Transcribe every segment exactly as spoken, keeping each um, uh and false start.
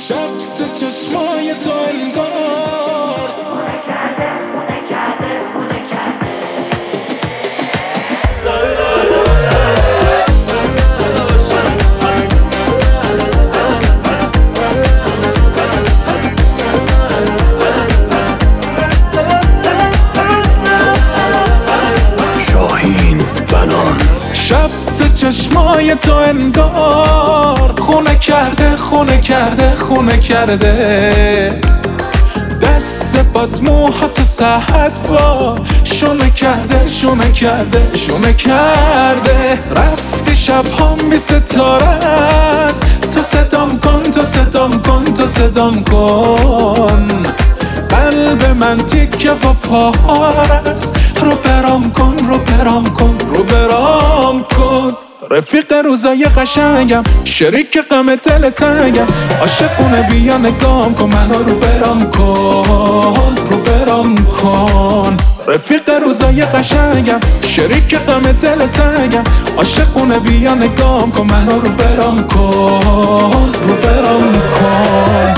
شب تو چشمای تو انگار خونه کرده خونه کرده خونه کرده. شاهین بنان. شب تو چشمای تو انگار خونه کرده خونه کرده خونه کرده. دست باد موهات ساعت با شونه کرده شونه کرده شونه کرده. رفتی شب هم بی ستاره است، تو صدام کن تو صدام کن تو صدام کن. قلب من تیکه و پارست، رو برام کن رو برام کن رو برام کن. رفیق روزای قشنگم، شریک غم دل تنگم، عاشقونه بیا نگام کن منو رو برام کن رو برام کن. رفیق روزای قشنگم، شریک غم دل تنگم، عاشقونه بیا نگام کن منو رو برام کن رو برام کن.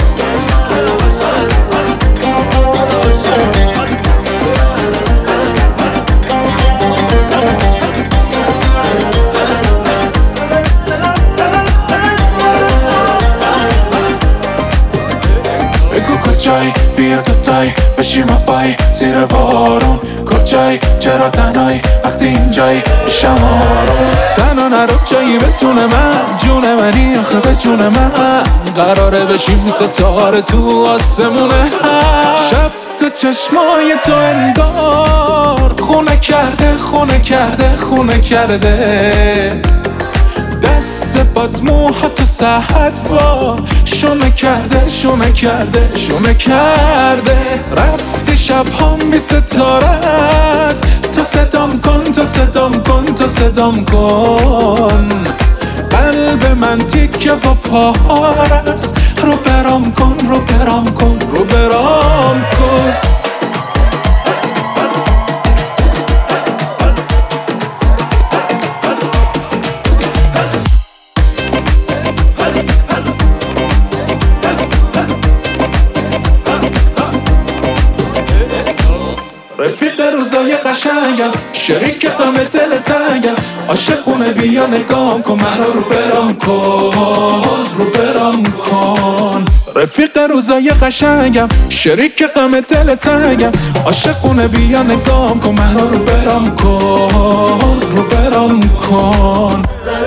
کجایی بیا دوتایی بشیم پای زیر بارون. کجایی چرا تنهایی وقتی اینجایی میشم آروم. تنها نرو جایی بتونه من جون منی آخه به جون من. قراره بشیم ستاره تو آسمونه. شب تو چشمای تو انگار خونه کرده خونه کرده خونه کرده. دست باد موهات ساعت با شونه کرده شونه کرده شونه کرده. رفتی شب هم بی ستاره است، تو صدام کن تو صدام کن تو صدام کن. قلب من تیکه و پارست، رو برام کن رو برام کن رو برام کن. رفیق روزای قشنگم، شریک غم دل تنگم، عاشقونه بیا نگام کن منو رو برام کن رو برام کن. رفیق روزای قشنگم، شریک غم دل تنگم، عاشقونه بیا نگام کن منو رو برام کن رو برام کن.